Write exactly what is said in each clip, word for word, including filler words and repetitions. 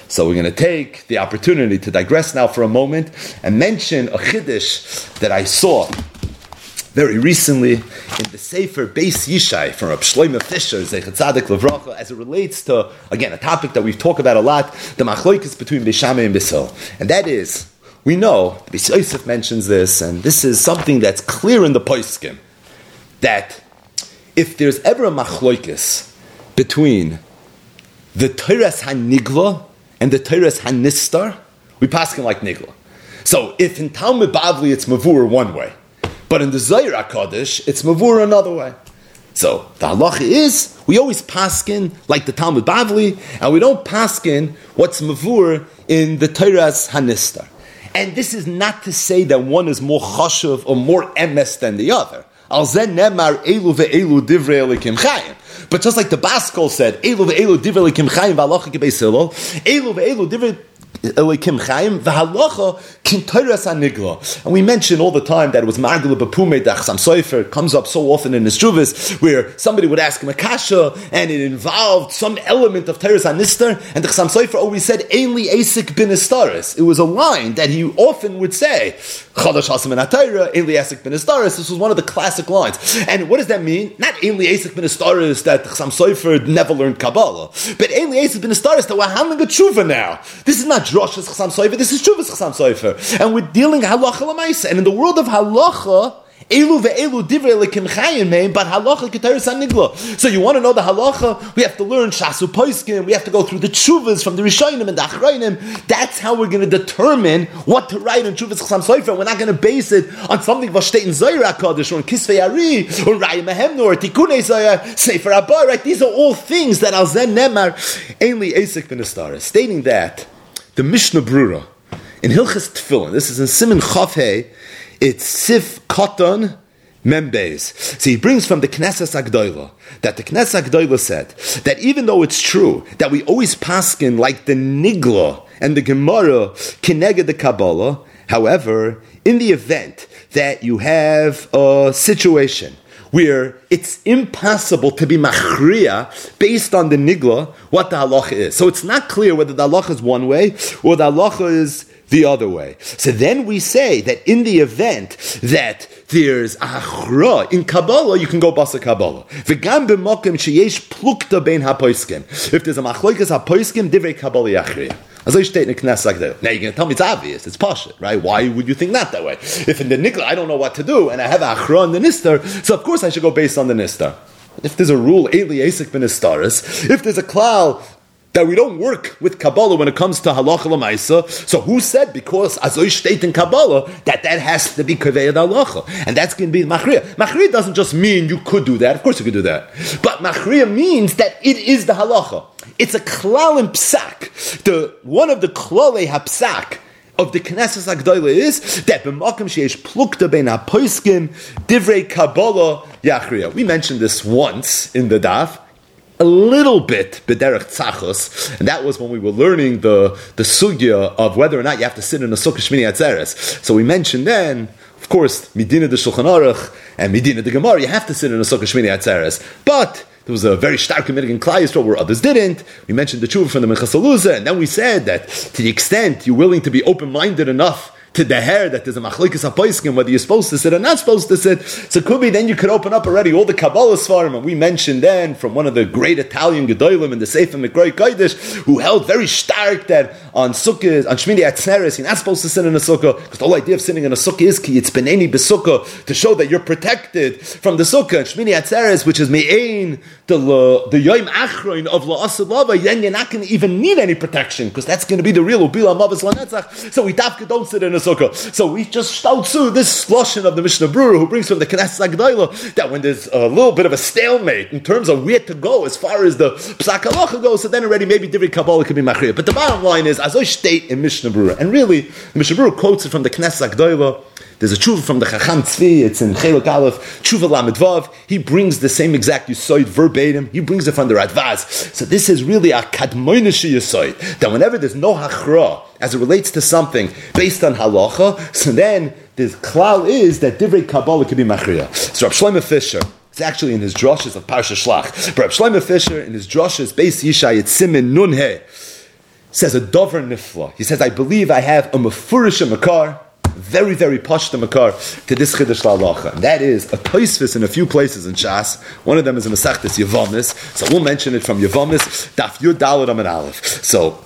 So we're going to take the opportunity to digress now for a moment and mention a chiddush that I saw very recently in the Sefer Beis Yishai from Reb Shlomo Fisher, Zecher Tzadik Levracha, as it relates to, again, a topic that we've talked about a lot, the machlokes between Beis Shammai and Beis Hillel. And that is, we know, Beis Yosef mentions this, and this is something that's clear in the Poskim, that if there's ever a machlokes between the Teres HaNigla and the Teres HaNistar, we paskin like Nigla. So if in Talmud Bavli it's Mavur one way, but in the Zohar HaKadosh, it's Mavur another way. So the halacha is, we always paskin like the Talmud Bavli, and we don't paskin what's Mavur in the Teres HaNistar. And this is not to say that one is more chashuv or more emes than the other. Al zen nemar elu ve'elu divrei elikim chayim. But just like the Baskol said, elu ve'elu divrei elikim chayim v'halacha k'beis Hillel, elu ve'elu divrei elikim chayim v'halacha kintoras hanigla. And we mention all the time that it was margula b'pumei dachsam sofer. It comes up so often in his Shuvas where somebody would ask him a kasha and it involved some element of teres hanistar, and the chasam sofer always said ainli asik bin istaris. It was a line that he often would say chadash hasam and atayra ainli asik bin istaris. This was one of the classic lines. And what does that mean? Not ainli asik bin istaris that the chasam sofer never learned Kabbalah, but ainli asik bin istaris that we're handling a tshuva now. This is not Drash's chasam sofer. This is tshuva's chasam sofer. And we're dealing halacha l'maisa. And in the world of halacha, elu ve'elu divrei elikim chayim mean, but halacha k'teres hanigla. So you want to know the halacha? We have to learn shasu poiskim. We have to go through the tshuvas from the rishonim and the achrayim. That's how we're going to determine what to write in tshuvas chasam sofer. We're not going to base it on something v'shteit in Zohar HaKadosh or in Kisvei Ari or Raya Mehemno or Tikunei Zohar Sefer Abba. Right? These are all things that al zen nemar ainli esik b'nestaris. Stating that the Mishnah Brura in Hilchas Tefillin, this is in Siman Chav Hey, it's Sif Koton Membeis. So he brings from the Knesset Agdoila that the Knesset Agdoila said that even though it's true that we always paskin like the Nigla and the Gemara Kineged the Kabbalah, however, in the event that you have a situation where it's impossible to be machriya based on the nigla, what the halacha is. So it's not clear whether the halacha is one way or the halacha is the other way. So then we say that in the event that there's a achra in Kabbalah, you can go basa Kabbalah. V'gam b'mokem sheyesh plukta bein hapoiskim. If there's a machloikas hapoiskim, divrei Kabbalah yachriya. As I state in the Knesset like that. Now you're going to tell me it's obvious, it's pashut, right? Why would you think not that way? If in the Nikla I don't know what to do, and I have a achra in the nistar, so of course I should go based on the nistar. If there's a rule, Eli Asik ben Istaris, if there's a klal that we don't work with Kabbalah when it comes to halacha l'maisa, so who said because azoy state in Kabbalah that that has to be kaveh halacha, and that's going to be machriya. Machriya doesn't just mean you could do that. Of course you could do that, but machriya means that it is the halacha. It's a klal in psak. The one of the klale hapsak of the Knesset Agdoila is that b'makom sheyesh plukta bein hapoiskim divrei Kabbalah yachriya. We mentioned this once in the daf, a little bit b'derech tzachos, and that was when we were learning the, the sugya of whether or not you have to sit in a sukkah shmini atzeres. So we mentioned then, of course, midina de Shulchan Aruch and midina de Gemara, you have to sit in a sukkah shmini atzeres. But there was a very stark committing in Klal Yisrael where others didn't. We mentioned the tshuva from the Minchas Eluzah, and then we said that to the extent you're willing to be open-minded enough to the hair that there's a machlokes hapoiskim whether you're supposed to sit or not supposed to sit. So it could be then you could open up already all the Kabbalah Svarim, and we mentioned then from one of the great Italian Gedolim in the Sefer Mikroi Kodesh who held very stark that on Sukkah, on Shmini Atzeres, you're not supposed to sit in a Sukkah because the whole idea of sitting in a Sukkah is ki it's beneni b'Sukkah to show that you're protected from the Sukkah. And Shmini Atzeres, which is me'ein the the Yom Achroin of La'asad Lava, then you're not going to even need any protection because that's going to be the real Ubila Mavas Lanetzach. So we tafka don't sit in a Sukkah. So we just shtautzу this slushing of the Mishnah Brura who brings from the Knesset Agdoila that when there's a little bit of a stalemate in terms of where to go as far as the Psak Halacha goes, so then already maybe Divrei Kabbalah could be machriya. But the bottom line is, as I state in Mishnah Brura, and really the Mishnah Brura quotes it from the Knesset Agdoila. There's a tshuva from the Chacham Tzvi, it's in Chelok Aleph, tshuva Lamed Vav. He brings the same exact Yisoid verbatim. He brings it from the Radvaz. So this is really a Kadmoinish Yisoid, that whenever there's no Hachra, as it relates to something based on Halacha, so then the klal is that Divrei Kabbalah could be Machriya. So Reb Shlomo Fisher, it's actually in his droshes of Parsha Shlach, but Reb Shlomo Fisher, in his droshes, Beis Yishai, it's Simen Nun He, says a dover nifla. He says, I believe I have a mefurish makar, very, very pashta makar to this chiddush la'alacha. And that is a Tosfos in a few places in Shas. One of them is in Masechtas Yevamis. So we'll mention it from Yevamis, Daf Yud Daled Amud Aleph. So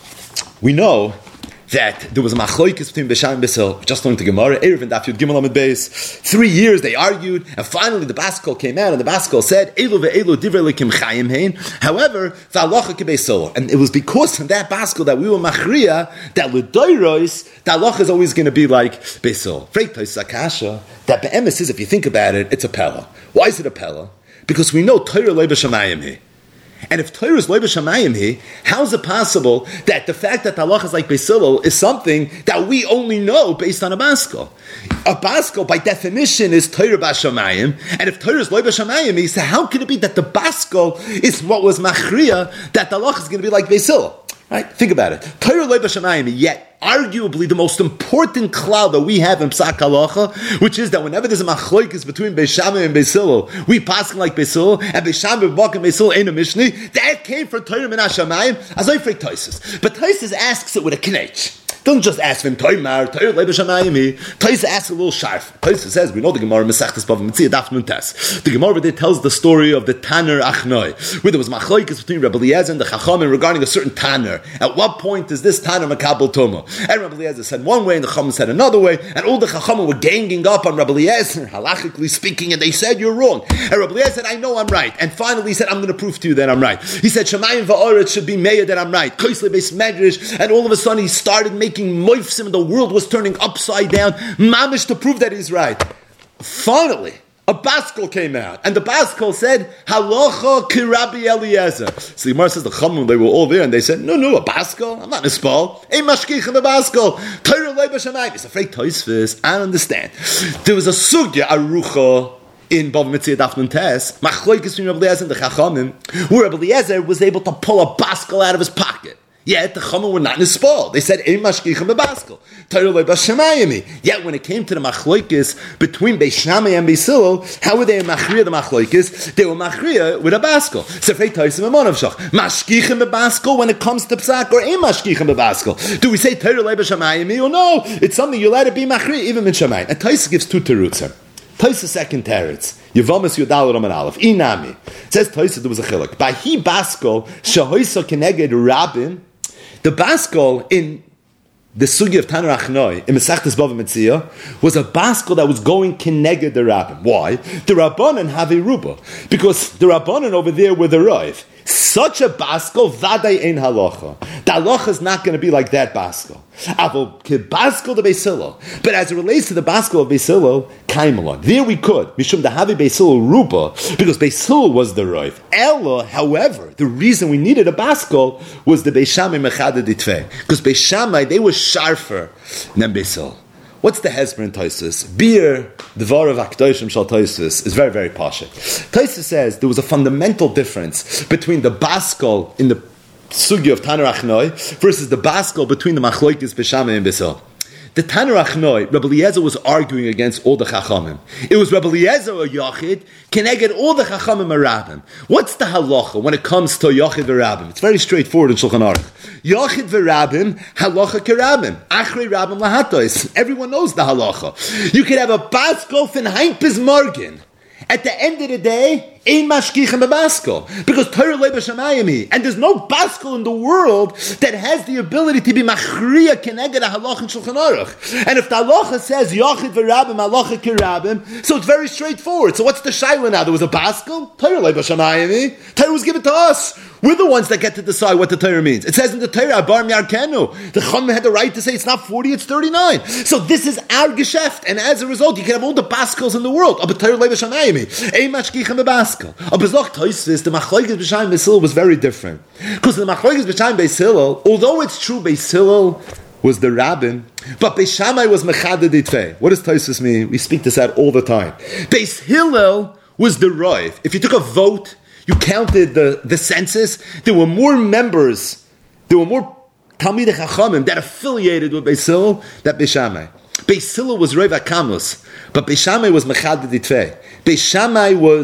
we know that there was a machloikis between Beishamai and Beisil. Just learned the Gemara, Erev and Daf Yud Gimel Amud Beis. Three years they argued, and finally the Baskol came out, and the Baskol said, Elu ve'elu divrei lekim chayim hein. However, v'alocha kebeisol. And it was because of that Baskol that we were machriya, that l'doiros, the halacha is always going to be like Beisil. Freitais Akasha, that be'emes is, if you think about it, it's a pella. Why is it a pella? Because we know Torah le b'shamayim he. And if Torah is loy b'shamayim he, how is it possible that the fact that the halacha is like Beis Hillel is something that we only know based on a Baskol? A Baskol, by definition, is Torah b'shamayim, and if Torah is loy b'shamayim he, so how can it be that the Baskol is what was machriya, that the halacha is going to be like Beis Hillel? Right? Think about it. Torah loy b'shamayim, yet arguably the most important cloud that we have in Psak Halacha, which is that whenever there's a machloikis between Beis Shammai and Beis Hillel, we pass like Beis Hillel, and Beis Shammai and Beis Hillel ain't a Mishni. That came from Torah min Hashamayim, as I freak Tosfos. But Tosfos asks it with a knech. Don't just ask him, Toimar, Torah le b'shamayim. Tosfos asks a little sharp. Tosfos says, we know the Gemara, Masechtas Bava Metzia, Daf Nun Tes. The Gemara there tells the story of the Tanner Achnoi, where there was machloikis between Rabbi Eliezer and the Chachamim regarding a certain Tanner. At what point is this Tanner Makabel Toma? And Rabbi Eliezer said one way, and the Chachamim said another way, and all the Chachamim were ganging up on Rabbi Eliezer, halachically speaking, and they said, you're wrong. And Rabbi Eliezer said, I know I'm right. And finally he said, I'm going to prove to you that I'm right. He said, Shemayim va'oretz should be meya that I'm right. Koisle beis medrash, and all of a sudden he started making moifsim, and the world was turning upside down, mamish, to prove that he's right. Finally, a Baskol came out, and the Baskol said, Halacha ki Rabbi Eliezer. So the Gemara says the Chachamim, they were all there, and they said, no, no, a Baskol? I'm not Nispal. Ein mashkichem a Baskol. Torah le b'shamayim. It's a fake Tosfos. I understand. There was a sugya arucha in Bava Metzia Daf Nun Tes, machloikis between Rabbi Eliezer and the Chachamim, where Rabbi Eliezer was able to pull a Baskol out of his pocket. Yet the Chachamim were not in his spall. They said, Ein mashkichem bebaskol. Torah le b'shamayim. Yet when it came to the machloikis between Beis Shammai and Beis Hillel, how were they machriya the machloikis? They were machriya with a baskol. Sefrei Tosim and Monavshach. Mashkichem bebaskol when it comes to psak, or Ein mashkichem bebaskol. Do we say Torah le b'shamayim or no? It's something you let it be machriya even in Shamayim. And Tosfos gives two terutzim. Tosfos second teretz. Yevamis Yudal Roman Aleph. Inami. It says Tosfos there was a chiluk. By he baskol shahoisa keneged rabbin. The Baskol in the Sugi of Tanner Achnoi, in Masechtas Bava Metzia, was a Baskol that was going keneged the Rabbin. Why? The Rabbanan have a ruba. Because the Rabbanan over there were the Rav. Such a Baskol, Vaday ein halacha. The halacha is not going to be like that Baskol. Avol ke Baskol de Beis Hillel. But as it relates to the Baskol of Beis Hillel, Kaimalon. There we could. Mishum da havi Beis Hillel ruba, because Beis Hillel was the Rav. Ella, however, the reason we needed a Baskol was the Beis Shammai mechaded ditvei. Because Beis Shammai, they were sharper than Beis Hillel. What's the Hezbollah in Tosfos? Bir, the Dvar of Akdoshim Shal Tosfos, is very, very pasha. Tosfos says there was a fundamental difference between the Baskol in the Sugi of Tanner Achnoi versus the Baskol between the Machloikis Beis Shammai and Beis Hillel. The Tanner Achnoi, Rabbi Eliezer was arguing against all the Chachamim. It was Rabbi Eliezer or Yachid, keneged all the Chachamim or Rabbim. What's the halacha when it comes to Yachid or Rabbim? It's very straightforward in Shulchan Aruch. Yachid v'Rabbim, halacha k'Rabbim. Achrei Rabbim lahatois. Everyone knows the halacha. You could have a Baskol fin heimpis morgen. At the end of the day, ein mashkichem bebaskol, because Torah le b'shamayim, and there's no baskol in the world that has the ability to be machriya keneged a halacha in Shulchan Aruch. And if the halacha says yachid v'rabim halacha kirabim, so it's very straightforward. So what's the shaila now? There was a baskol. Torah le b'shamayim. Torah was given to us. We're the ones that get to decide what the Torah means. It says in the Torah, Abar Mi'arkenu. The Chachamim had the right to say it's not forty, it's thirty-nine. So this is our geschäft, and as a result, you can have all the baskals in the world. Aber Torah le b'shamayim. Ein mashkichem bebaskal. Aber Zoch Tosfos, the Machloikis Beis Shammai Beis Hillel was very different. Because the Machloikis Beis Shammai Beis Hillel, although it's true Beis Hillel was the rabbin, but Beis Shammai was mechaded ditvei. What does Tosfos mean? We speak this out all the time. Beis Hillel was the Rav. If you took a vote, you counted the, the census, there were more members, there were more Talmidei Chachamim that affiliated with Beis Hillel than Beis Shammai. Beis Hillel was Rav HaKamos, but Beis Shammai was mechaded ditvei. Beis Shammai was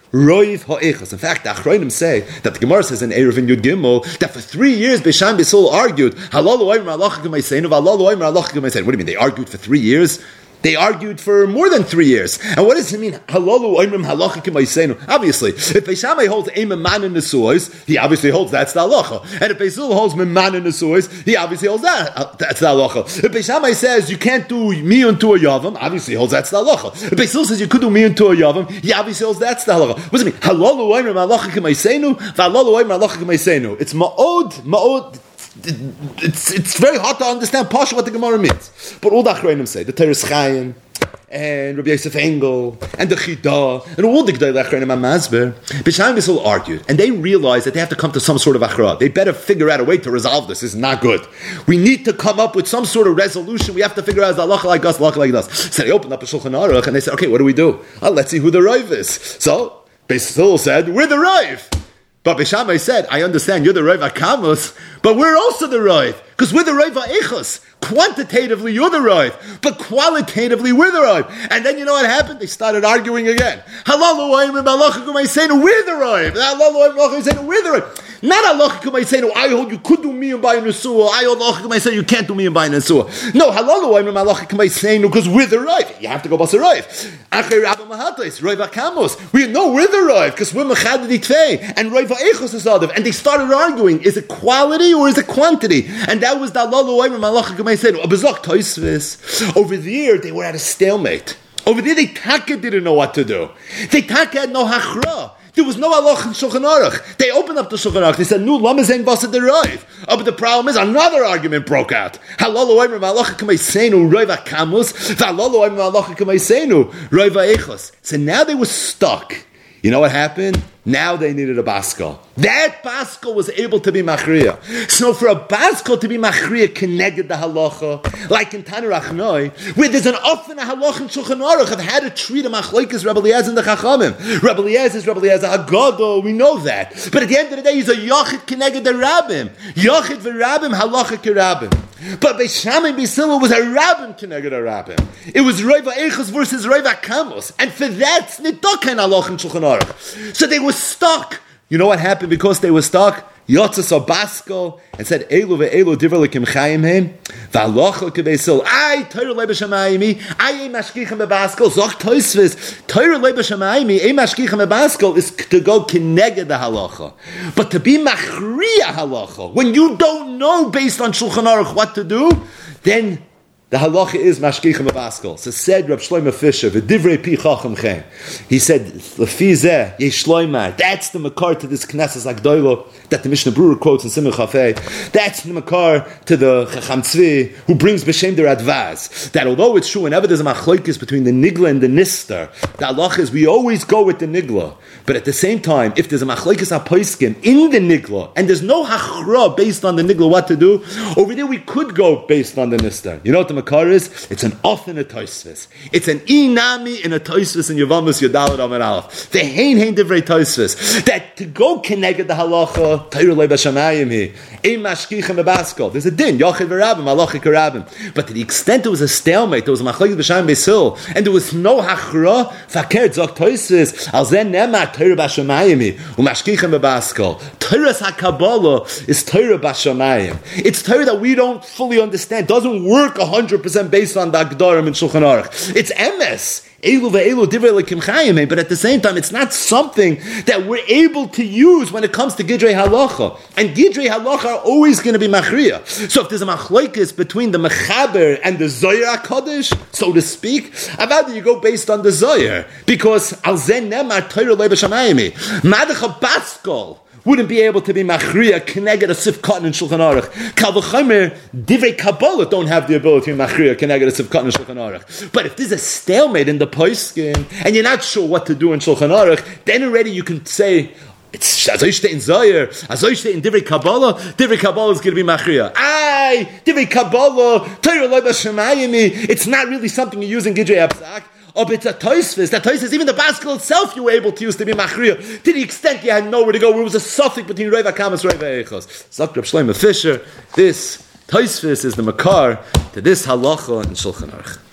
Roiv ha'echos. In fact, the Achronim say that the Gemara says in Erev and Yud Gimel that for three years Beishan Bisul argued, Halalu oimer halacha k'mayseinu, v'halalu oimer halacha k'mayseinu. What do you mean? They argued for three years? They argued for more than three years. And what does it mean? Halalu oimrim halacha k'mayseinu. Obviously, if Beishamai holds a man in the suos, he obviously holds that's the halacha. And if Beisul holds man in the suos, he obviously holds that uh, that's the halacha. If Beishamai says you can't do miyun to a yavam, obviously he holds that's the halacha. If Beisul says you could do miyun to a yavam, he obviously holds that's the halacha. What does it mean? Halalu oimrim halacha k'mayseinu, v'halalu oimrim halacha k'mayseinu. It's ma'od, ma'od. It's it's very hard to understand partially what the Gemara means. But all the Achronim say, the Teres Chaim, and Rabbi Yosef Engel, and the Chida, and all the G'day Achronim and Masber, B'Shaim Yisrael argued, and they realized that they have to come to some sort of Achra. They better figure out a way to resolve this. This is not good. We need to come up with some sort of resolution. We have to figure out the halacha like us, halacha like us. So they opened up a Shulchan Aruch, and they said, okay, what do we do? Oh, let's see who the Rav is. So, Beis Hillel said, we're the Rav. But Beishamai said, I understand you're the Rav HaKamos, but we're also the Rav, because we're the Rav HaEchos. Quantitatively, you're the Rav, but qualitatively, we're the Rav. And then you know what happened? They started arguing again. Halalu oimrim halacha k'mayseinu, we're the Rav. Halalu oimrim halacha k'mayseinu, we're the Rav. Not halacha k'mayseinu, I hold you could do miyun by nesua. I hold halacha k'mayseinu, you can't do miyun by nesua. No, halalu oimrim halacha k'mayseinu, because we're the Rav. You have to go bas a Rav. Achay Rabba Mahatais, Rav HaKamos. We know we're the Rav, because we're mechad ditvei, and Rav HaEchos is adav. And they started arguing, is it quality or is it quantity? And that was the halalu oimrim halacha k'mayseinu. Over there, they were at a stalemate. Over there, they taka didn't know what to do. They taka had no hachra. There was no halach in Shulchan Aruch. They opened up the Shulchan Aruch. They said, "Nu lama zein vasa derive." Oh, but the problem is another argument broke out. Halalu oimrim halacha k'mayseinu roiv hakamus, v'halalu oimrim halacha k'mayseinu roiv ha'echos. So now they were stuck. You know what happened? Now they needed a Baskal. That Baskal was able to be Machriya. So for a Baskal to be Machriya connected the halacha, like in Tanur Achnoi, where there's an often a halacha in Shulchan Aruch of how to treat a Machlokes Rebbe Eliezer and the Chachamim. Rebbe Eliezer is Rebbe Eliezer Haggadah, we know that. But at the end of the day, he's a Yachid connected the Rabbim. Yachid v'Rabbim, halacha k'Rabbim. But Beishamai Beisila was a Rabbim connected a Rabbim. It was Rav HaEchos versus Rav HaKamos. And for that, it's not kind of halacha in Shulchan Aruch. So they were stuck. You know what happened because they were stuck? Yotzas or Baskal and said, Elu ve'elu divrei lekim chayim heim, v'alocha k'beisil, ay, Torah lei b'shamayimi, ay, ay mashkichem beBaskal, zoch Tosfos, Torah lei b'shamayimi, ay mashkichem beBaskal is to go kineged the halacha. But to be machriya halacha, when you don't know based on Shulchan Aruch what to do, then the halacha is mashkichem beBaskal. So said Reb Shlomo Fisher, v'divrei pi chacham chen. He said, lefi zeh yesh shloimah. That's the makar to this Knesses Agdoilo that the Mishnah Berurah quotes in Simon Chafei. That's the makar to the Chacham Tzvi who brings b'shem der Advaz. That although it's true, whenever there's a machlokes between the nigla and the nister, the halacha is we always go with the nigla. But at the same time, if there's a machlokes hapoiskim in the nigla and there's no hachra based on the nigla what to do, over there we could go based on the nister. You know what the makar is? It's an off in a Tosfos. It's an inami in a Tosfos in Yevamos Yodalad Amar Aleph. The hein hein divrei Tosfos. That to go connected the halacha, Torah lei b'shamayim hi, ein mashkichem beBaskal. There's a din, Yachid v'Rabbim, halacha k'Rabbim. But to the extent there was a stalemate, there was a machlokes b'Shamayim Beisil, and there was no hachra, fakert zok Tosfos, al zen nemar Torah b'shamayim hi, u'mashkichem beBaskal. Torah's HaKabbalah is Torah b'shamayim. It's Torah that we don't fully understand, doesn't work one hundred percent based on the Agdarim and Shulchan Aruch. It's emes. Elu ve'elu divrei lekim chayim, but at the same time, it's not something that we're able to use when it comes to Gidrei Halacha. And Gidrei Halacha are always going to be machriya. So if there's a machlokes between the Mechaber and the Zohar HaKadosh, so to speak, I'd rather you go based on the Zohar. Because al zen nemar Torah lei b'shamayim, Madach Baskal wouldn't be able to be machriya keneged a sif cotton in Shulchan Aruch. Kal v'chomer divrei Kabbalah don't have the ability to be machriya keneged a sif cotton in Shulchan Aruch. But if there's a stalemate in the poskim and you're not sure what to do in Shulchan Aruch, then already you can say it's azoy shtei in Zohar, azoy shtei in divrei Kabbalah. Divrei Kabbalah is going to be machriya. Ay, divrei Kabbalah, Torah lei b'shamayim. It's not really something you use in Gidrei Abzak. Oh, but it's a Tosfos. That Tosfos, even the Baskal itself, you were able to use to be machriya to the extent you had nowhere to go. Where it was a suffix between Rav HaKamos and Rav HaEchos. Zok Reb Shlomo Fisher. This Tosfos is the makar to this halacha in Shulchan Aruch.